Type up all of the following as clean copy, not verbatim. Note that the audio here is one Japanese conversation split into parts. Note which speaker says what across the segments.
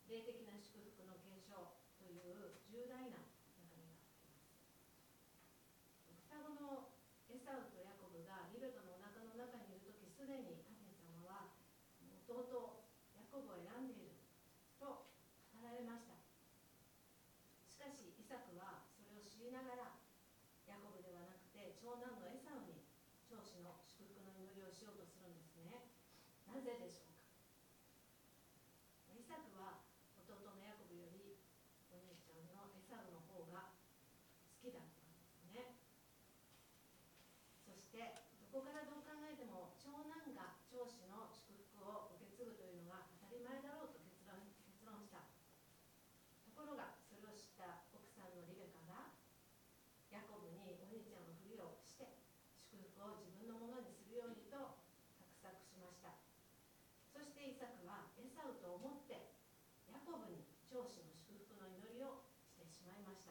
Speaker 1: 霊的な祝福の継承という重大な中身があります。双子のエサウとヤコブがリベカのお腹の中にいるとき、すでに神様は弟ヤコブを選んでいると語られました。しかしイサクはそれを知りながら、ヤコブではなくて長男のエサウに長子の祝福の祈りをしようとするんですね。なぜでしょうか。イサクは弟のヤコブよりお兄ちゃんのエサウの方が好きだったんですね。そしてどこからどう考えても長男が長子の祝福を受け継ぐというのが当たり前だろうと結論した。ところがそれを知った奥さんのリベカがヤコブにお兄ちゃんのふりをして祝福を自分のものにするようにと画策しました。そしてイサクはエサウと思ってヤコブに長子の祝福の祈りをしてしまいました。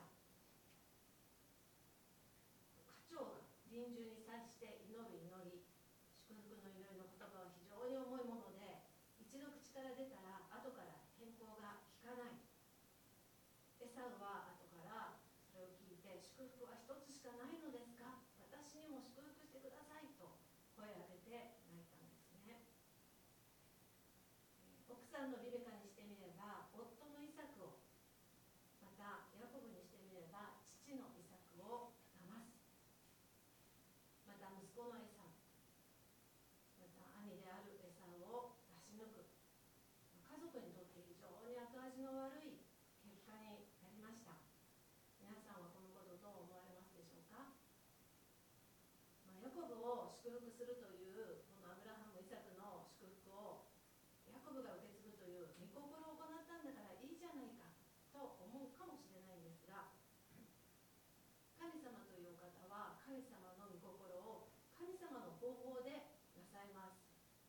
Speaker 1: 家長が臨終に際して祈る祈り、祝福の祈りの言葉は非常に重いもので、一度口から出たら後から変更が効かない。エサウは後からそれを聞いて、祝福は一つしかないのですか、私にも祝福してくださいと声を上げて泣いたんですね。奥さんのリベカにしてみれば夫のイサクを、またヤコブにしてみれば父のイサクを騙す。また息子のエサウ、また兄であるエサウを出し抜く。家族にとって非常に後味の悪い結果になりました。皆さんはこのことどう思われますでしょうか。ヤコブを祝福するというこのアブラハム・イサクの祝福をヤコブが受け継ぐという御心を行ったんだからいいじゃないかと思うかもしれないんですが、神様というお方は神様の御心を神様の方法でなさいます。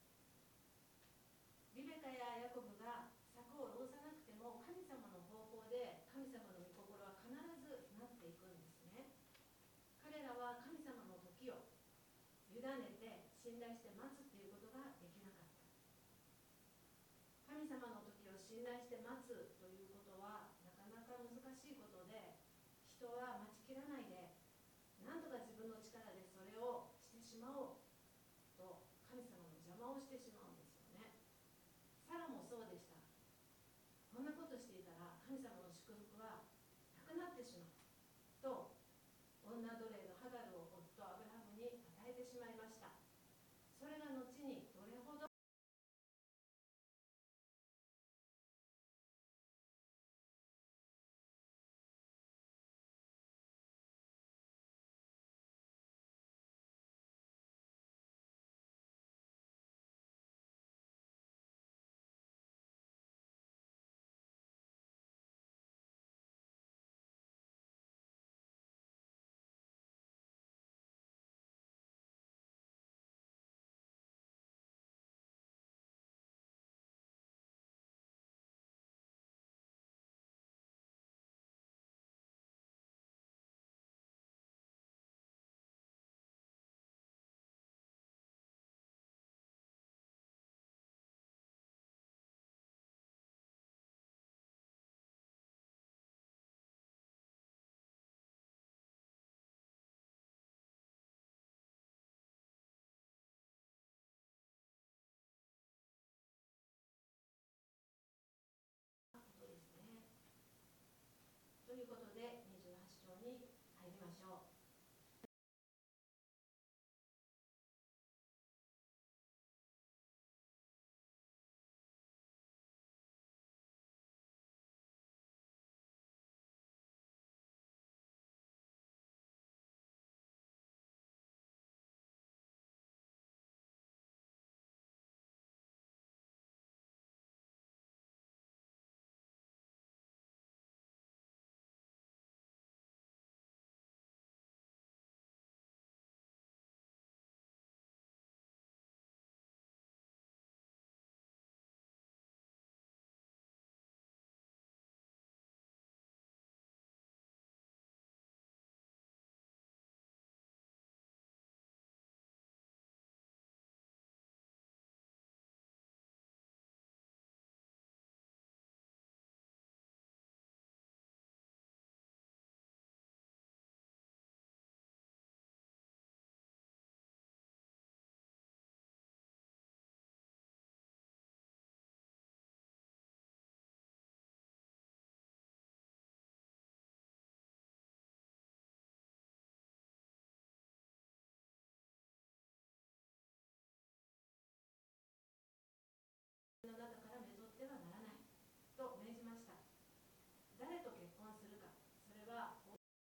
Speaker 1: リベカやヤコブが策を弄さなくても神様の方法で神様の御心は必ずなっていくんですね。彼らは神様の時を委ねて信頼して待つということができなかった。神様の時を信頼して待つということはなかなか難しいことで、人は待ちきらないで何とか自分の力でそれをしてしまおうと神様の邪魔をしてしまうんですよね。サラもそうでした。こんなことしていたら神様の祝福はなくなってしまうと、女奴隷のハガルを夫アブラハムに与えてしまいました。それが後にどれほどの中からめとってはならないと命じました。誰と結婚するか、それは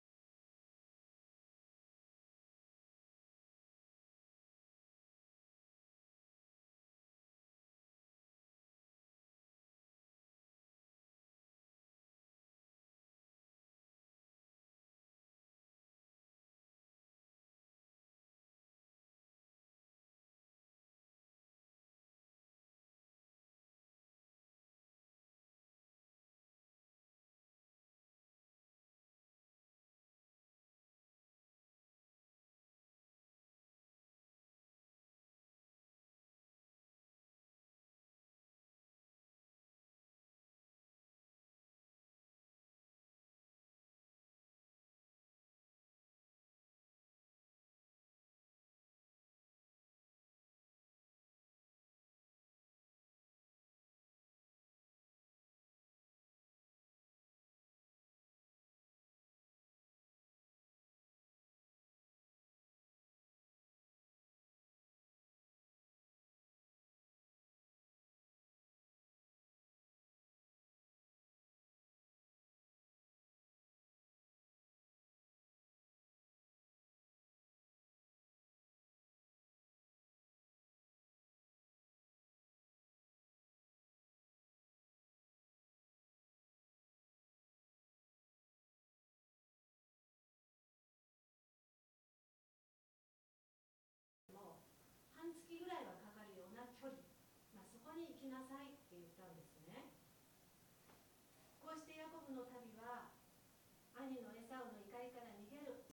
Speaker 1: もう半月ぐらいはかかるような距離、そこに行きなさいって言ったんですね。こうしてヤコブの旅は兄のエサウの怒りから逃げる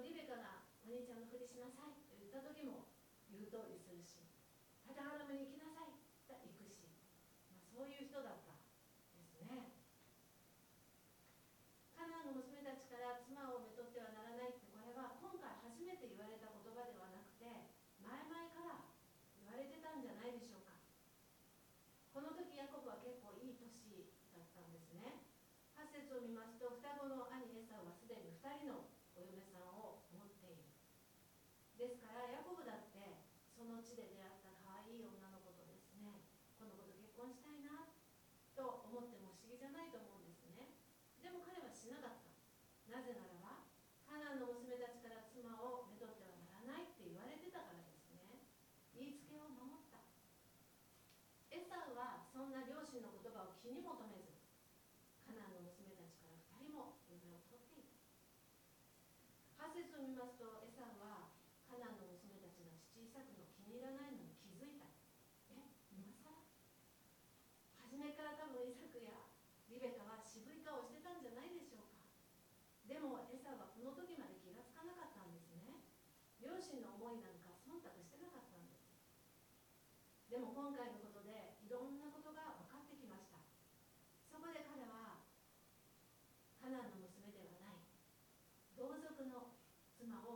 Speaker 1: リベカがお兄ちゃんのふりしなさいと言った時も言う通りするし、パダアラムに行きなさいと行くし、そういう人だったですね。カナンの娘たちから妻をめとってはならないって、これは今回初めて言われた言葉ではなくて、前々から言われてたんじゃないでしょうか。この時ヤコブは結構いい年だったんですね。8節を見ますと、双子の兄エサウはすでに2人のお嫁さんを持っている。ですからヤコブだってその地で出会った可愛い女の子とですね、この子と結婚したいなと思っても不思議じゃないと思うんですね。でも彼はしなかった。なぜならば、カナンの娘たちから妻をめとってはならないって言われてたからですね。言いつけを守った。エサウはそんな両親の言葉を気に求めず、カナンの娘たちから2人も嫁を取っていた。8節を見ますと、エサウはカナンの娘たちが父イサクの気に入らないのに気づいた。今更初めから多分イサクやリベカは渋い顔をしてたんじゃないでしょうか。でもエサウはこの時まで気がつかなかったんですね。両親の思いなんか忖度してなかったんです。でも今回のことでいろんなことが分かってきました。そこで彼はカナンの娘ではない同族の妻を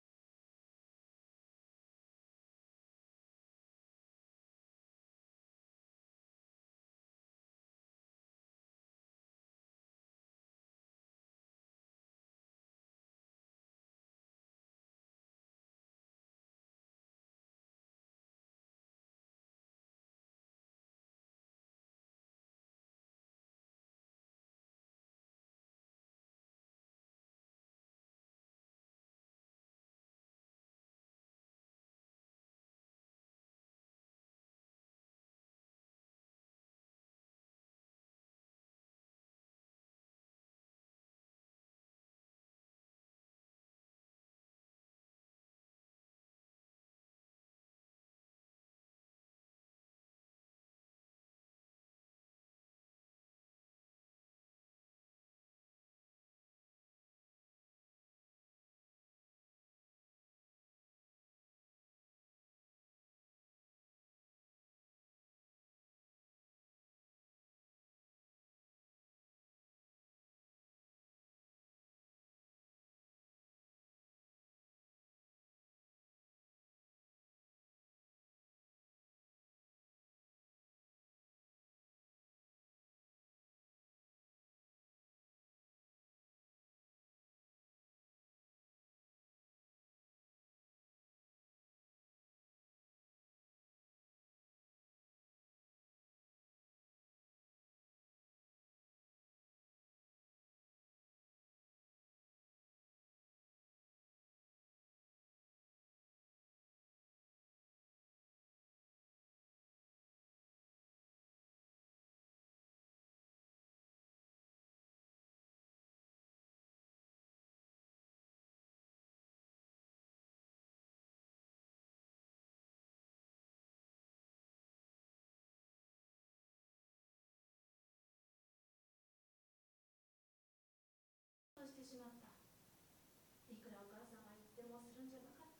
Speaker 1: してしまった。いくらお母さんが言ってもするんじゃなかった。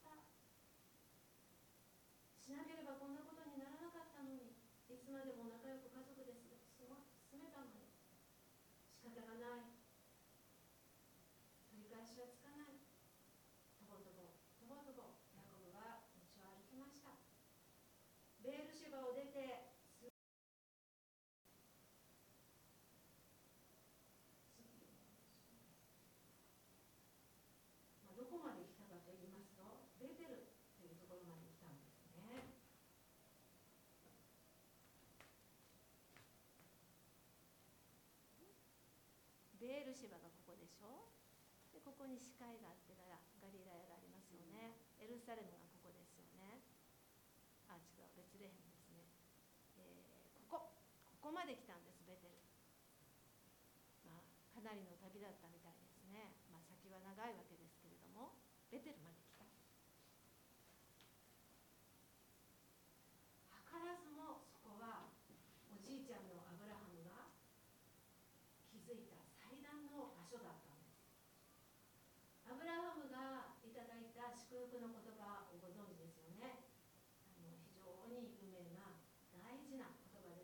Speaker 1: しなければこんなことにならなかったのに、いつまでも仲良く家族で住めたのに、仕方がない、取り返しはつかない。とぼとぼとぼとぼヤコブが道を歩きました。ベールシェバを出てどこまで来たかと言いますと、ベテルというところまで来たんですね。ベールシェバがここでしょ。でここに死海があってガリラヤがありますよね。エルサレムがここですよね。違う、ベツレヘムですね。ここまで来たんです、ベテル。かなりの旅だったみたいですね。先は長いわけですけれども、ベテルまで来た。図らずもそこはおじいちゃんのアブラハムが築いた祭壇の場所だったんです。アブラハムが事な言葉です。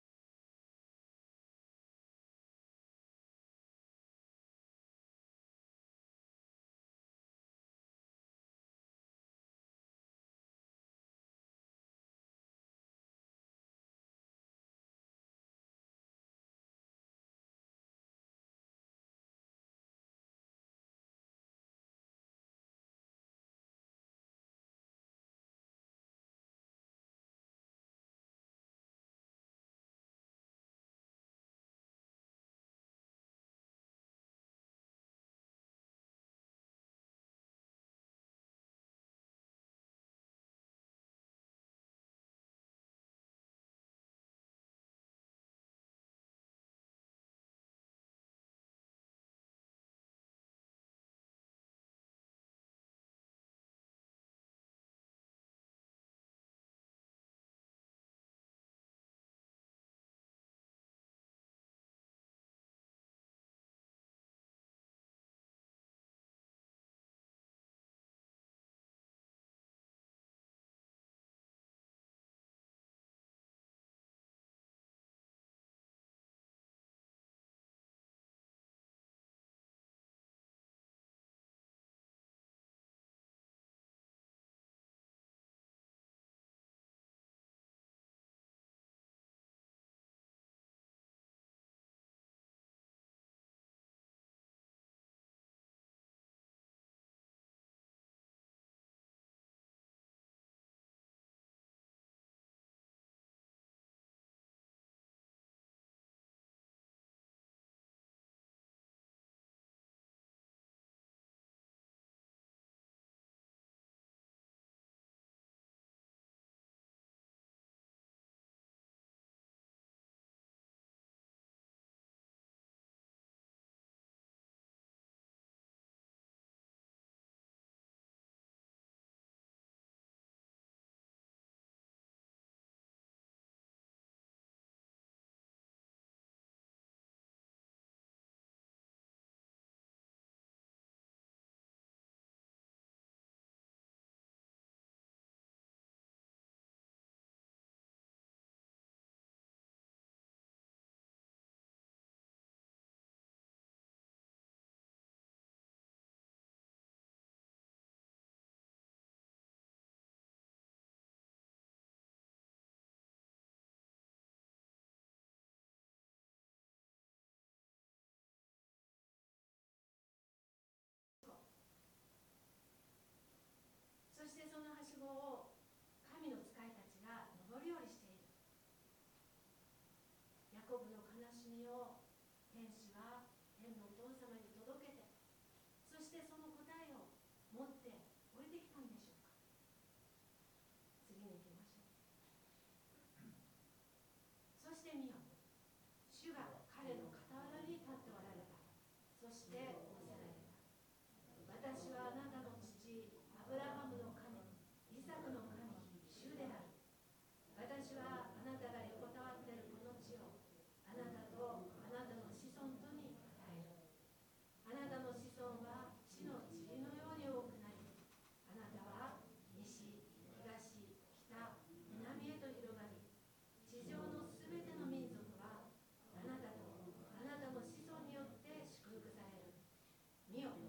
Speaker 1: そしてそのはしごを神の使いたちが登るようにしている。ヤコブの悲しみを天使は天のお父様に届けて、そしてその答えを持って降りてきたんでしょうか。次に行きましょう。そして見よ、主が彼の傍らに立っておられた。そして仰せられた。私はあなたの父アブラハムの神、イサクの神、主である。私はあなたが横たわっているこの地をあなたとあなたの子孫とに与える。あなたの子孫は地の塵のように多くなり、あなたは西、東、北、南へと広がり、地上のすべての民族はあなたとあなたの子孫によって祝福される。見よ、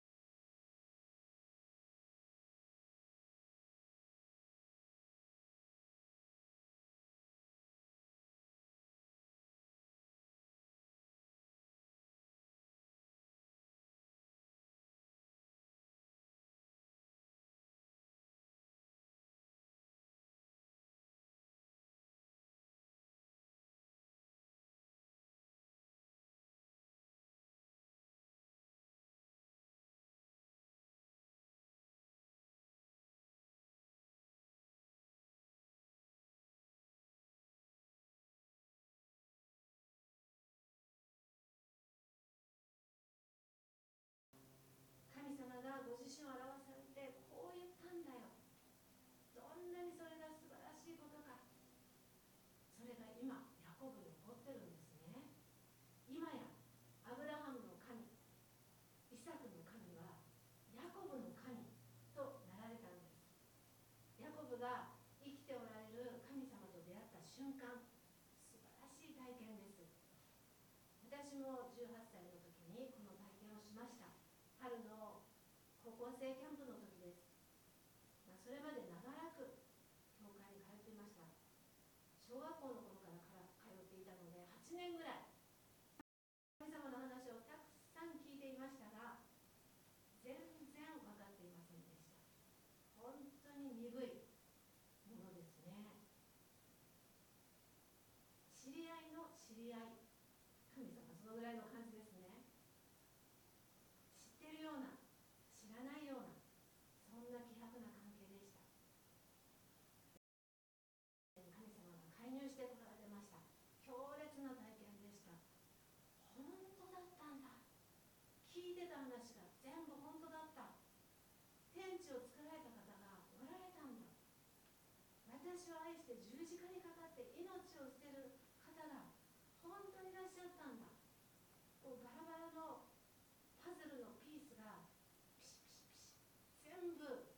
Speaker 1: 神様がご自身を表されてこう言ったんだよ。どんなにそれが素晴らしいことか。それが今ヤコブに起こってるんですね。今やアブラハムの神、イサクの神はヤコブの神となられたんです。ヤコブが生きておられる神様と出会った瞬生キャンプの時です。それまで長らく教会に通っていました。小学校の頃から通っていたので8年ぐらい神様の話をたくさん聞いていましたが、全然分かっていませんでした。本当に鈍いものですね。知り合いの知り合い、神様そのぐらいの感じですね。知ってるような知らないような、そんな希薄な関係でした。神様が介入してこられました。強烈な体験でした。本当だったんだ、聞いてた話が全部本当だった、天地を作られた方がおられたんだ、私を愛して十字架にかかって命を捨てる方が本当にいらっしゃったんだ。こうバラバラのパズルのピースがピシピシピシ全部は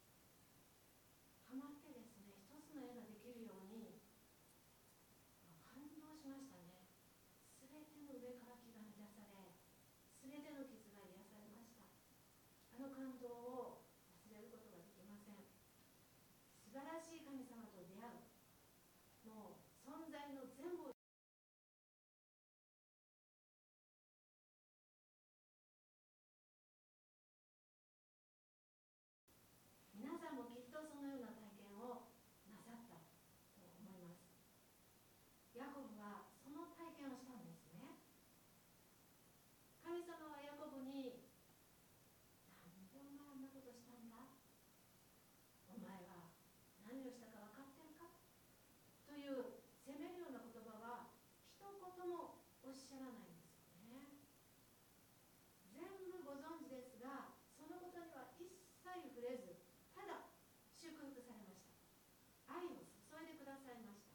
Speaker 1: まってですね、一つの絵ができるように感動しましたね。すべての上から気が満たされ、すべての傷が癒されました。あの感動を忘れることができません。素晴らしい神様と出会う、もう存在の全部を皆さんもきっとそのような体験をなさったと思います。ヤコブはその体験をしたんですね。神様はヤコブに、なんでお前あんなことしたんだ、お前は何をしたか分かってるかという責めるような言葉は一言もおっしゃらないんですよね。全部ご存知ですが、そのことには一切触れず、ただ祝福されました。愛を注いでくださいました。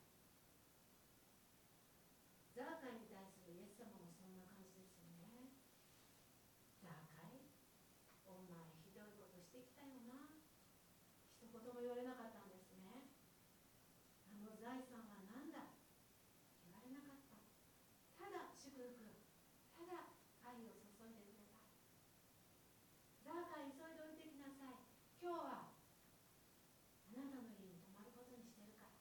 Speaker 1: ザーカイに対するイエス様もそんな感じですよね。ザーカイ、お前ひどいことしてきたよな、一言も言われなかったんですね。あの財産は何だ、言われなかった。ただ祝福、ただ愛を注いでくれた。ザーカイ、急いで降りてきなさい、今日はあなたの家に泊まることにしてるから。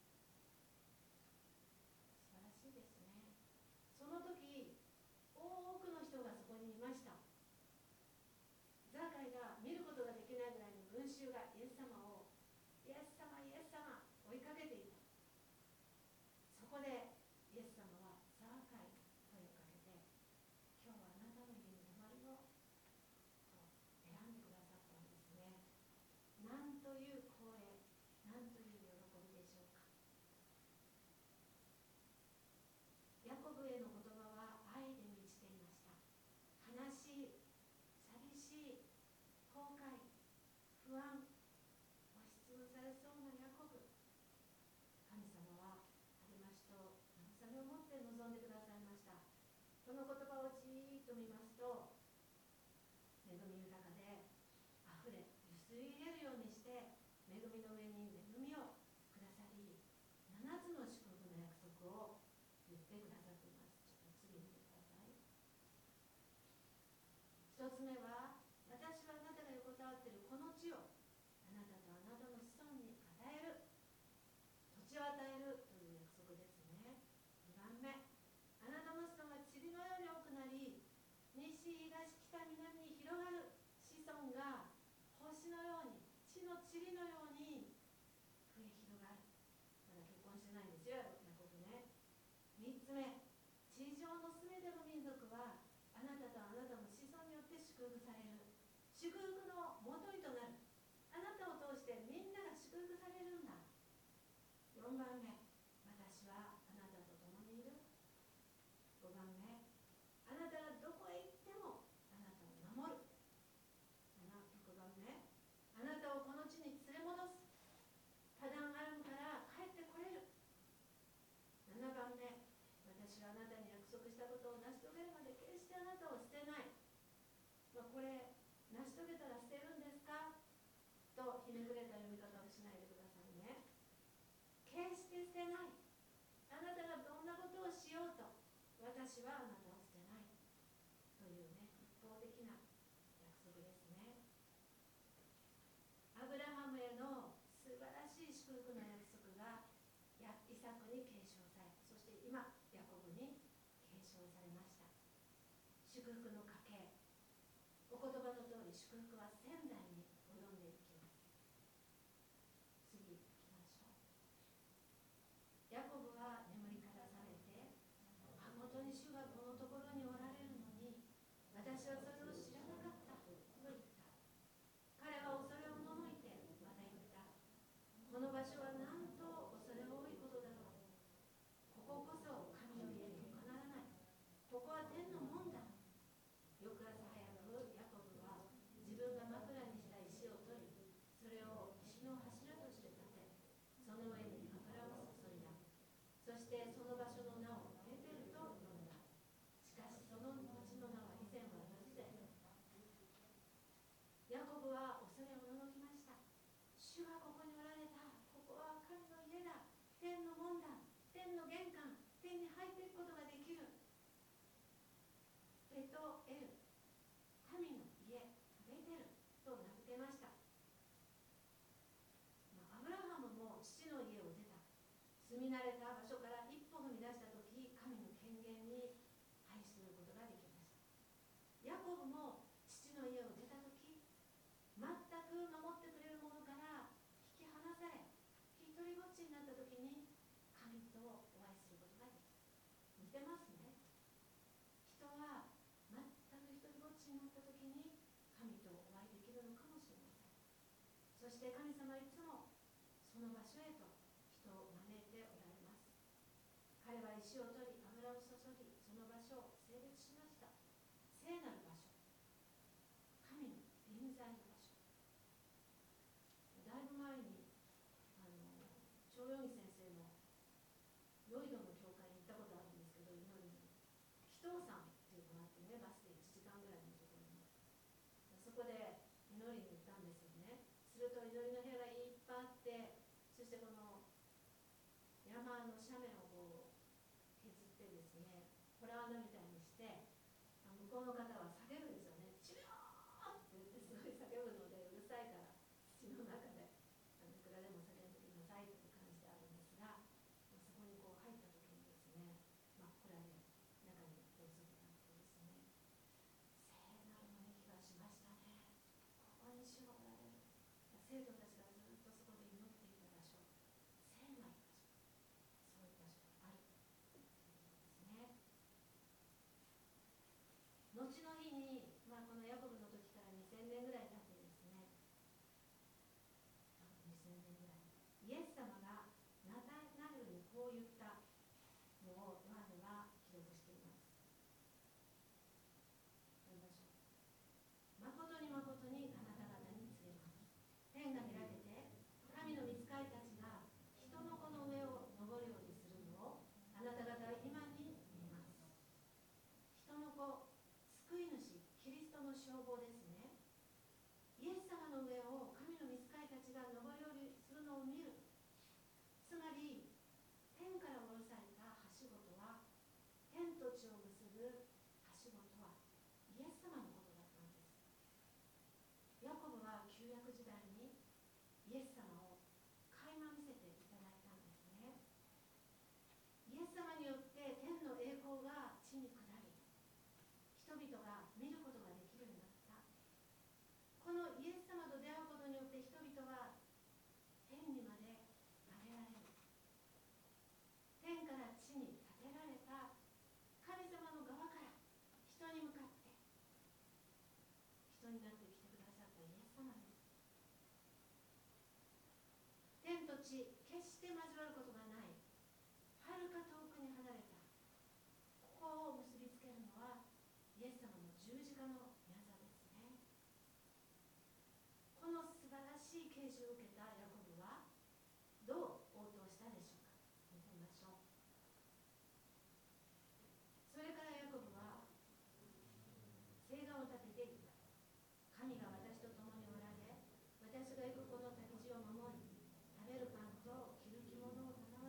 Speaker 1: 素晴らしいですね。その時多くの人がそこにいました。ザーカイが見ることができないぐらいの群衆がイエス様を、イエス様イエス様追いかけていた。そこでイエス様はザーカイ声をかけて、今日はあなたの家に泊まるよと選んでくださったんですね。なんという光栄、なんという喜びでしょうか。ヤコブへの言葉は愛で満ちていました。悲しい、寂しい、後悔、不安、押しつぶされそうなヤコブ、神様は励ましと慰めを持って臨んでくださいました。この言葉をじーっと見ますと、恵み豊かであふれゆすり入れるようにして恵みの上に恵みをくださり、7つの祝福の約束を言ってくださっています。ちょっと次見てください。1つ目は、私はあなたが横たわっているこの地をあなたとあなたの子孫に与える、土地を与えるという約束ですね。2番目、あなたの子孫が塵のように多くなり、西東北南に広がる、子孫が星のように、地の塵のように増え広がる。まだ結婚してないんですよ、ヤコブね。3つ目、地上のすべての民族はあなたとあなたの子孫によって祝福される。祝福のもといとなる。あなたを通してみんなが祝福されるんだ。4番目、私はあなたと共にいる。5番目、あなたがどこへ行ってもあなたを守る。6番目、あなたをこの地に連れ戻す。パダンアラムから帰ってこれる。7番目、私はあなたに約束したことを成し遂げるまで決してあなたを捨てない。これ成し遂げたら捨てるんですかとひねくれた読み方をしないでくださいね。決して捨てない。あなたがどんなことをしようと私はあなたを捨てないというね、一方的な約束ですね。 祝福の家系、お言葉の通り祝福は仙台に及んでいきます。次行きましょう。ヤコブは眠りから覚めて、本当に主がこのところにおられるのに私はそれを知らなかったと言った。彼は恐れをののいてまた言った。この場所はなんと恐れ多いことだろう。こここそ神の家に他ならない。ここは天の門だ。翌朝早くヤコブは自分が枕にした石を取り、それを石の柱として立て、その上に油を注いだ。そしてその場所の名をベテルと呼んだ。しかしその町の名は以前はルズであった。ヤコブは恐れおののきました。主がここにおられた。ここは神の家だ。天の門だ。天の玄関。天に入っていくことができる。ベトエル、神の家、ベテルと名付けました。アブラハムも父の家を出た。住み慣れた場所から一歩踏み出したとき、神の権限に配することができました。ヤコブも父の家を出たとき、全く守ってくれるものから引き離され、一人ぼっちになったときに神とお会いすることができた。似てますね。人は全く一人ぼっちになったときに神とお会いできるのかもしれません。そして神様はいつもその場所へと人を招いておられます。彼は石を取り油を注ぎ、その場所を性別しました。聖なる場所、神の臨在の場所。だいぶ前に長陽義先生のロイドの教会に行ったことあるんですけど、祈りに祈祷山っていうのがあってね、バスで1時間ぐらいのところに、そこで祈りに行ったんですよね。すると祈りの部屋がいっぱいあって、そしてこの山の斜面をこう削ってですね、ホラー穴みたいにして、向こうの方は叫ぶんですよね。チューって言ってすごい叫ぶので、うるさいから土の中でいくらでも叫んできなさいという感じであるんですが、そこにこう入った時にですね、真っ暗で中にろうそくがあってですね、聖なる雰囲気がしましたね。ここに主がおられる。生徒たちがずっとそこで祈っていた場所、聖なる場所、そういう場所があるということですね。後の日に、このヤコブの時から2000年ぐらい経ってですね、2000年ぐらい、イエス様がナタナエルにこう言ったのをヨハネは記録しています。読みましょう。誠に誠にあなた方に告げます。天が開けて、神の御使いたちが人の子の上を登るようにするのをあなた方は今に見ます。人の子、救い主、キリストの称号ですね。イエス様の上を神の御使いたちが登るようにするのを見る。つまり、天から下ろされたはしごとは、天と地を結ぶはしごとはイエス様のことだったんです。ヤコブは旧約時代にイエス様を垣間見せていただいたんですね。イエス様によって天の栄光が地に下り、人々が見ることができるようになった。このイエス様と出会うことによって人々は天にまで上げられる。天から地に立てられた神様の側から人に向かって人になってきてくださったイエス様です。天と地、決して交わることがない、はるか遠くに離れた、ここを結びつけるのはイエス様の十字架の御業ですね。この素晴らしい啓示を受けたヤコブはどう応答したでしょうか。見てみましょう。それからヤコブは誓願を立てていった。神が私と共におられ、私が行くこの旅路を守り、食べるパンと着る着物を賜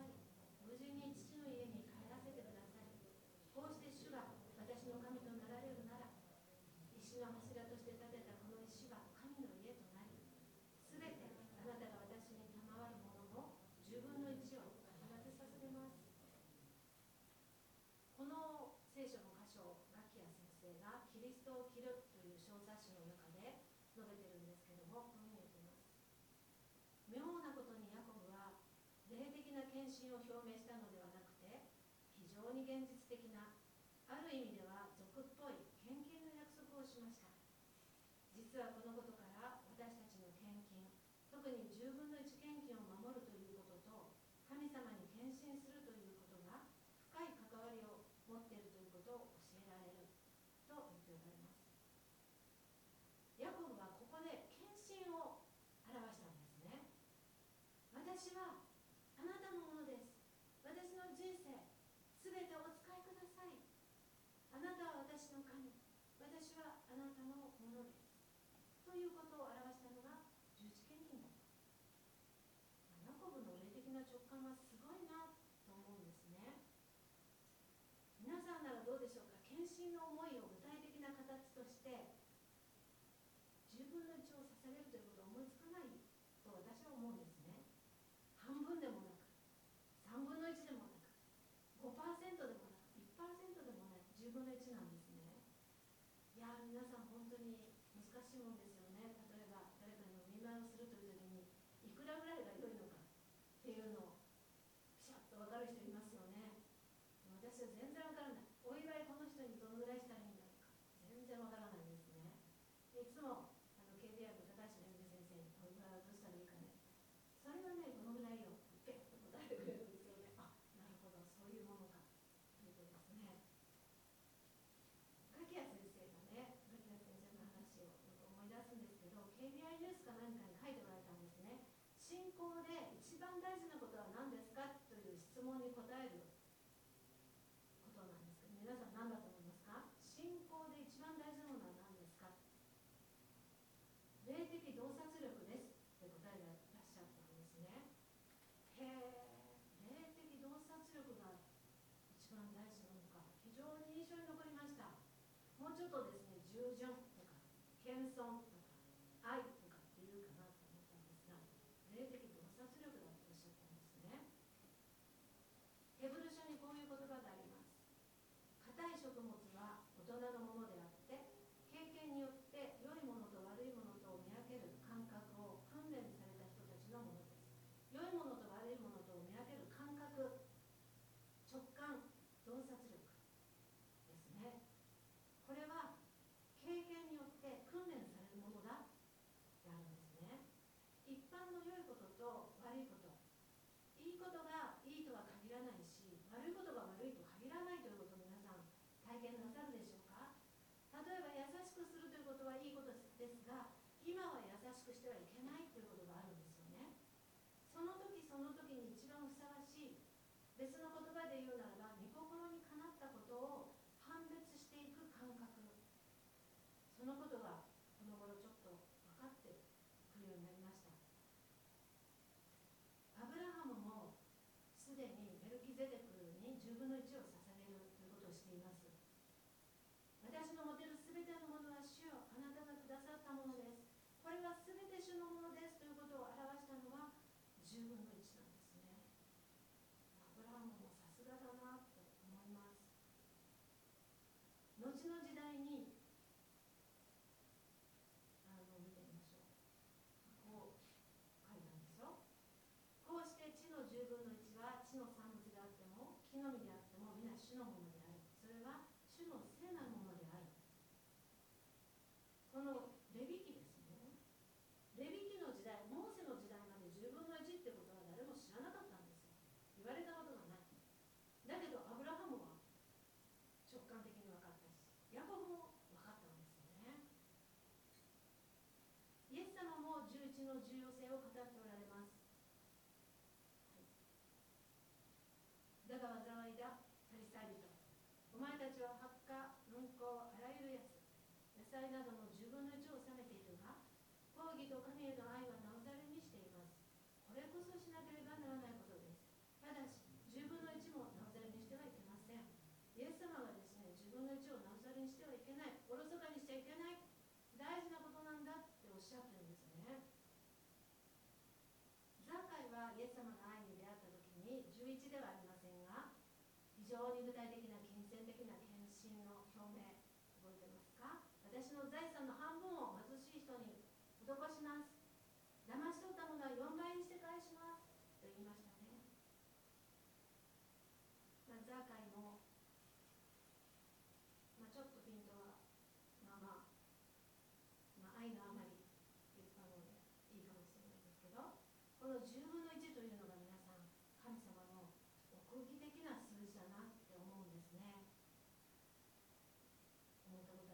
Speaker 1: 信を表明したのではなくて、非常に現実的な、ある意味では俗っぽい献金の約束をしました。実はこのことから私たちの献金、特に10分の1献金を守るということと、神様に献身するということが深い関わりを持っているということを教えられると言っておられます。ヤコブはここで献身を表したんですね。私はあなたのものです。私の人生すべてお使いください。あなたは私の神、私はあなたのものです。ということを表したのが十字献金だった。ヤコブの霊的な直感はすごいなと思うんですね。皆さんならどうでしょうか。献身の思いを具体的な形として10分の1を捧げるということを思いつかないと私は思うんですね。半分でもなく、3分の1でもなく、5% でもなく、1% でもない10分の1なんですね。いや皆さん本当に難しいもんですよね。例えば誰かにお見舞いをするという時にいくらぐらいが良いのかっていうのをピシャッと分かる人いますよね。私は全然分からない。お祝いこの人にどのぐらいしたらいいんだろうか、全然分からないんですね。いつもKBI の高橋蓮美先生にお祝いはどうしたらいいかね、それはねこのぐらいよって答えてくれるんですよね。あ、なるほど、そういうものかということですね。ガキヤ先生がね、ガキヤ先生の話をよく思い出すんですけど、 KBI ニュースか何かに書いておられたんですね。信仰で一番大事なことは何ですかという質問に答えることなんですけど、皆さん何だと思いますか。信仰で一番大事なものは何ですか。霊的洞察力ですって答えてらっしゃったんですね。へえ、霊的洞察力が一番大事なのか、非常に印象に残りました。もうちょっとですね、従順とか謙遜とか愛とかっていうかなと思ったんですが、霊的洞察力だとおっしゃったんですね。ヘブル書にこういう言葉があります。硬い食物は大人のものであって、経験によって良いものと悪いものとを見分ける感覚を訓練された人たちのものです。良いものと悪いものとを見分ける感覚、直感、洞察力ですね。これは経験によって訓練されるものだってあるんですね。一般の良いことと悪いこと、いいことがいいとは限らないし、悪いことが悪いと限らないということを皆さん体験なさるでしょうか。例えば優しくするということはいいことですが、今は優しくしてはいけないということがあるんですよね。その時その時に一番ふさわしい、別の言葉で言うならば御心にかなったことを判別していく感覚、そのことがこの頃ちょっと分かってくるようになりました。アブラハムもすでにメルキゼデクに10分の1を捧げるということをしています。私の持てるすべてのものは主よ、あなたがくださったものです。これはすべて主のものですということを表したのは10分の1なんですね。アブラハムもさすがだなと思います。後の時代に見てみましょう。こう書いたんですよ。こうして地の10分の1は地の産物であっても木の実であっても皆主のものである。それは主の聖なるものである。このレビ記ですね。レビ記の時代、モーセの時代まで10分の1ってことは誰も知らなかったんですよ。言われたことがない。だけどアブラハムは直感的に分かったし、ヤコブも分かったんですよね。イエス様も11の重要性を語っておられます。だが災いだパリサイ人、お前たちは発火、運行、あらゆるやつ、野菜などの10分の1を治めているが、公義と神への愛はなおざりにしています。これこそしなければならないことです。ただし10分の1もなおざりにしてはいけません。イエス様がですね、10分の1をなおざりにしてはいけない、おろそかにしちゃいけない、大事なことなんだっておっしゃってるんですね。ザカイはイエス様の愛に出会った時に11ではありませんが、非常に具体的な金銭的な献身の表明、覚えてますか。私の財産の半分を貧しい人に施します。騙し取ったものは4倍にして返しますと言いましたね。 ツアー会も、ちょっとピントは愛のあまりって言ったのでいいかもしれないですけど、この10分の1というのが皆さん神様の奥義的な数字だなって思うんですね。思ったこと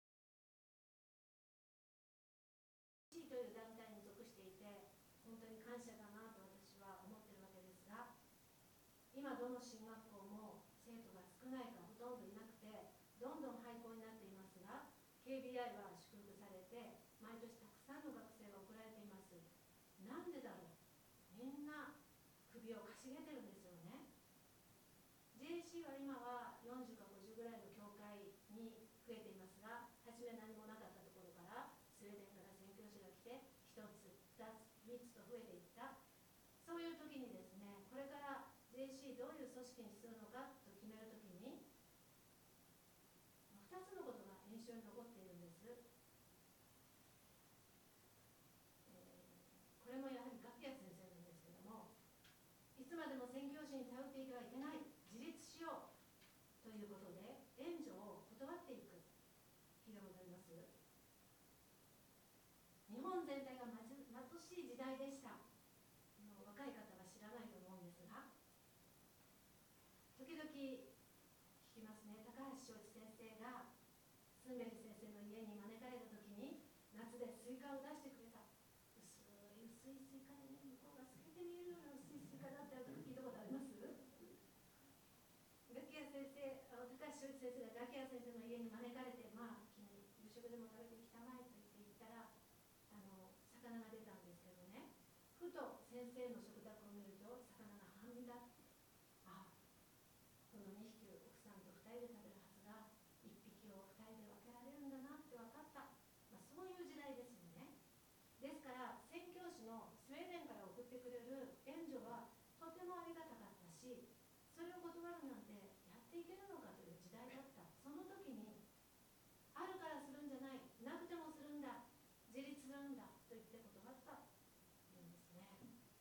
Speaker 1: という団体に属していて本当に感謝だなと私は思っているわけですが、今どの進学校も生徒が少ないかほとんどいなくてどんどん廃校になっていますが、 KBI は祝福されて毎年たくさんの学生が送られています。なんでだろう、みんな首をかしげてるんですよね。 JC は今は40か50ぐらいの教会に増えていますが、初め何もなかったところからスウェーデンから宣教師が来て1つ2つ3つと増えていった。そういう時にですね、これから JC どういう組織にするのかと決める時に2つのことが印象に残っているんです。これもやはりガキヤ先生なんですけども、いつまでも宣教師に頼っていてはいけない、自立しようということで援助を断っていく。聞いたことあります？日本全体が貧しい時代でした。若い方は知らないと思うんですが、時々聞きますね。高橋正一先生がスンベリ先生の家に招かれた時に夏でスイカを出してくれた。薄いスイカでね、向こうが透けて見えるような薄いスイカだったよと聞いたことあります？ガキヤ先生、高橋正一先生がガキヤ先生の家に招かれて、君夕食でも食べてきたまえと言って行ったら魚が出たんですけどね、ふと先生の食卓を見ると魚が半身だ。この2匹奥さんと2人で食べるはずが1匹を2人で分けられるんだなって分かった。そういう時代ですよね。ですから宣教師のスウェーデンから送ってくれる援助はとてもありがたかったし、それを断るなんてやっていけるのかという時代だった。その時にあるからするんじゃない、なくてもするんだ、自立するんだと言って断ったというんですね。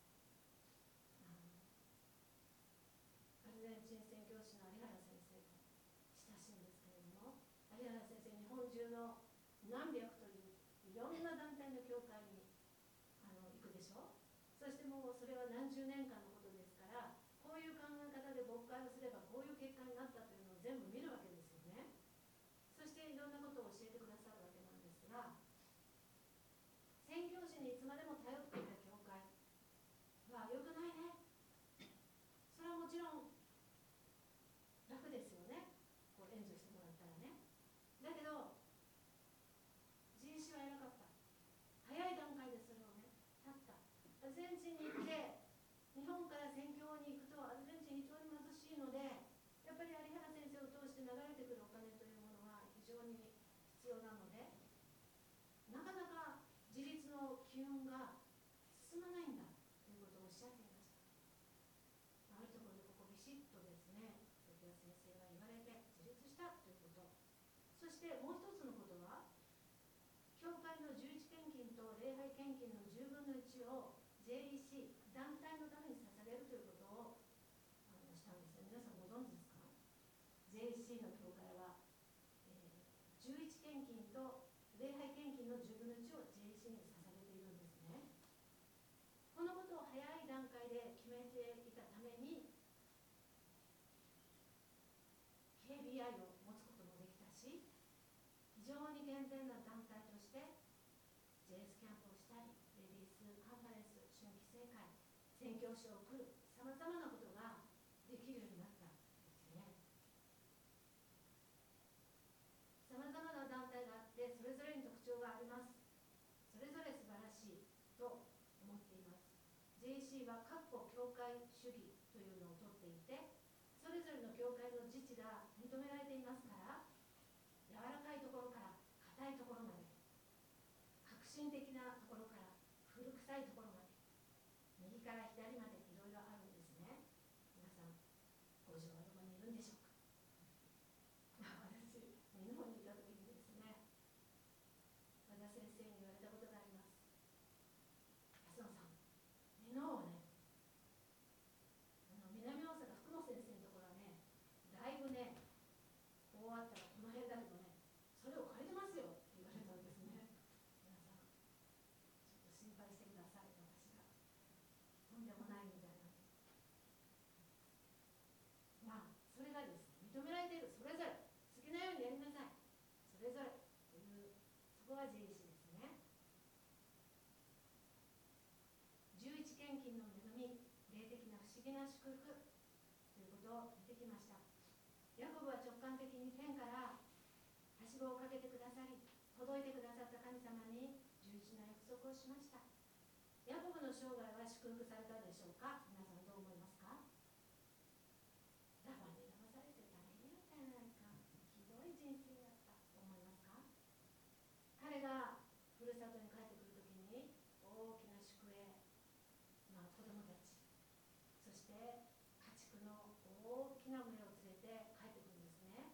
Speaker 1: アルゼンチン宣教師の有原先生と親しいんですけれども、有原先生、日本中の何百といういろんな団体の教会に行くでしょ。そしてもうそれは何十年間のことですから、こういう考え方で牧会をすればこういう結果になったというのを全部見るわけですよね。そしていろんなことを教えてくださるわけなんですが、宣教師にいつまでも頼っていた教会は良くないね。それはもちろん楽ですよね、こう援助してもらったらね。だけど人種は偉かった。早い段階でそれをね立った。アルゼンチンに行って日本から宣教に行くとアルゼンチン非常に貧しいので、やっぱり有原先生を通して流れてくるお金というものは非常に必要なので、なかなか自立の機運が進まないんだということをおっしゃっていました。あるところでここビシッとですね、関谷先生が言われて自立したということ。そしてもう一つのことは、教会の11献金と礼拝献金の10分の1を JEC 団体のために捧げるということをしたんですね。皆さんご存知ですか？ JEC の教会は、11献金と礼拝献金の10分の1を JEC に捧げているんですね。このことを早い段階で決めていたために KBI を持つこともできたし、非常に健全な団体として JS キャンプをしたり、レディースカンファレンス、春季正会、宣教師を送る、さまざまなことができるようになったんですね。さまざまな団体があって、それぞれに特徴があります。それぞれ素晴らしいと思っています。 JC は各個教会主義というのをとっていて、それぞれの教会の自治が認められていますから、柔らかいところから硬いところまで、革新的なところから古臭いところまで、右から左までいろいろあるんですね。皆さん五条はどこにいるんでしょうか？私、日本にいた時にですね、和田先生に言われたことがあります。安野さん、箕面をね、南大阪福野先生のところはね、 きな祝福ということを見てきました。ヤコブは直感的に天からはしごをかけてくださり、届いてくださった神様に十字の約束をしました。ヤコブの生涯は祝福されたでしょうか。皆さんどう思いますか。ラバに騙されて大変やったんじゃないか、ひどい人生だったと思いますか。彼がふるさとに帰ってくるときに大きな宿営、子供たち、そして家畜の大きな群れを連れて帰ってくるんですね。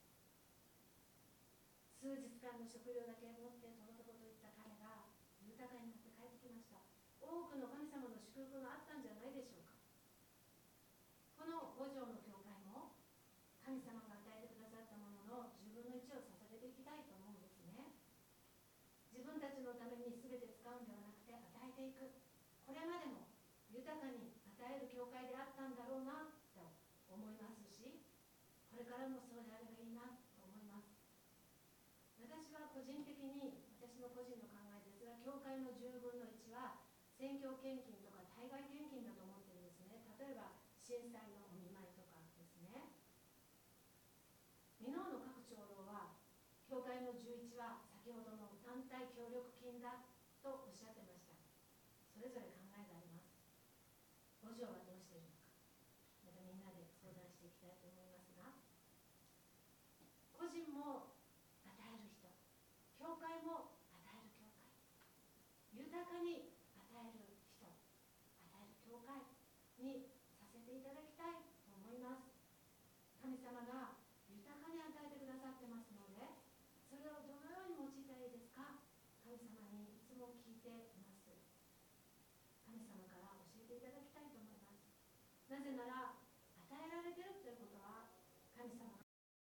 Speaker 1: 数日間の食料だけ持ってとのとこといった彼が豊かになって帰ってきました。多くの神様の祝福があったんじゃないでしょうか。この五条の教会も神様が与えてくださったものの10分の1を捧げていきたいと思うんですね。自分たちのために全て使うんではなくて与えていく、これまでも豊かに与える教会であったんだろうなと思いますし、これからもそうであればいいなと思います。私は個人的に、私の個人の考えですが、教会の10分の1は宣教献金とか対外献金だと思ってるんですね。例えば震災のお見舞いとかですね。箕面の各長老は教会の11は先ほどの団体協力金だとおっしゃってました。それぞれ考えがあります。五条はどうしているのか、またみんなで相談していきたいと思いますが、個人も与える人、教会も与える教会、豊かに与える人、与える教会にさせていただきたいと思います。神様が豊かに与えてくださってますので、それをどのように用いたらいいですか。神様にいつも聞いています。神様から教えていただきたいと思います。なぜなら与えられているということは神様が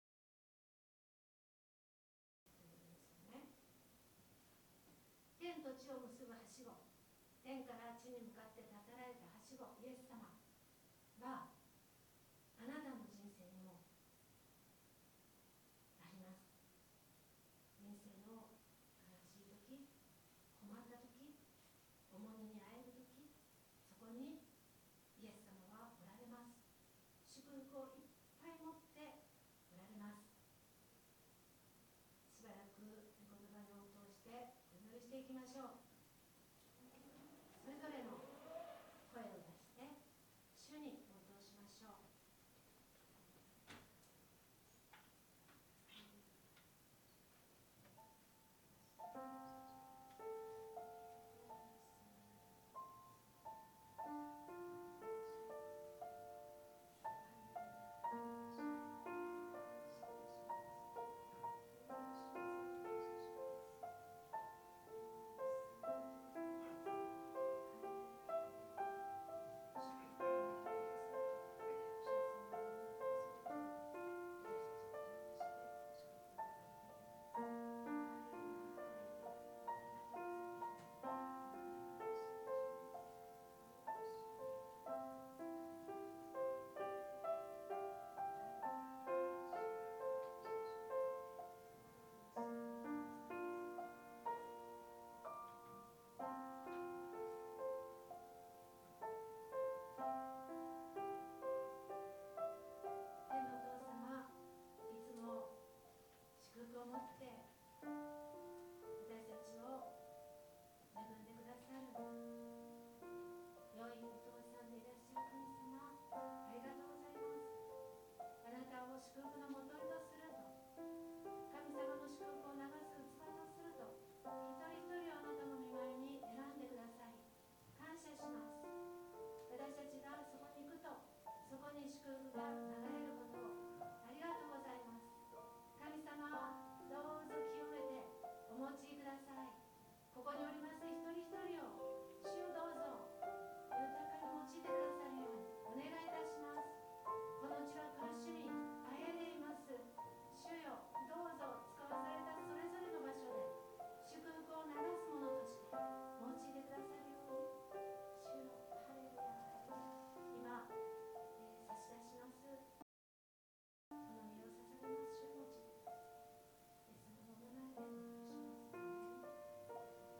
Speaker 1: ということですよね。天と地を結ぶはしご、天から地に向かって立てられたはしご、イエス様はあなたの人生にもあります。人生の悲しい時、困った時、重荷にあえる時、そこに